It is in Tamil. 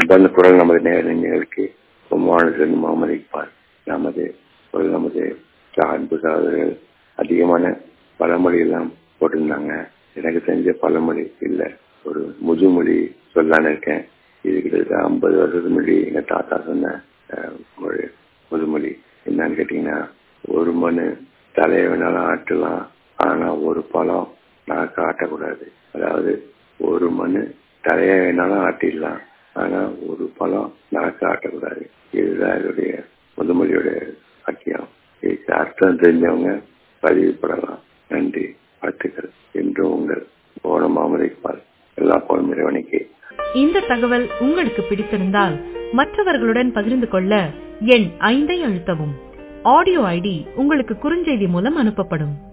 அன்பார்ந்த குரல் நமது நேரங்களுக்கு மாமரிப்பார் நமது நமது அன்பு சகோதரர்கள் அதிகமான பழமொழி எல்லாம் போட்டிருந்தாங்க. எனக்கு தெரிஞ்ச பழமொழி இல்ல, ஒரு முதுமொழி சொல்லான்னு இருக்கேன். இது கிட்டத்தட்ட 50 வருஷத்துக்கு முன்னாடி எங்க தாத்தா சொன்ன ஒரு முதுமொழி. என்னன்னு கேட்டீங்கன்னா, ஒரு மணி தலையை வேணாலும் ஆட்டலாம், ஆனா ஒரு பழம் நாக்கு ஆட்டக்கூடாது. அதாவது ஒரு மணி தலையை வேணாலும் ஆட்டிடலாம், ஆனா ஒரு பழம் நாக்கு ஆட்டக்கூடாது. இதுதான் என்னுடைய முதுமொழியோட வாக்கியம். இதுக்கு அர்த்தம் தெரிஞ்சவங்க பதிவுப்படலாம். நன்றி, வாழ்த்துக்கள். என்று உங்கள் மாமரிப்பால் எல்லா போலும் இறைவனுக்கே. இந்த தகவல் உங்களுக்கு பிடித்திருந்தால் மற்றவர்களுடன் பகிர்ந்து கொள்ள எண் 5 அழுத்தவும். ஆடியோ ஐடி உங்களுக்கு குறுஞ்செய்தி மூலம் அனுப்பப்படும்.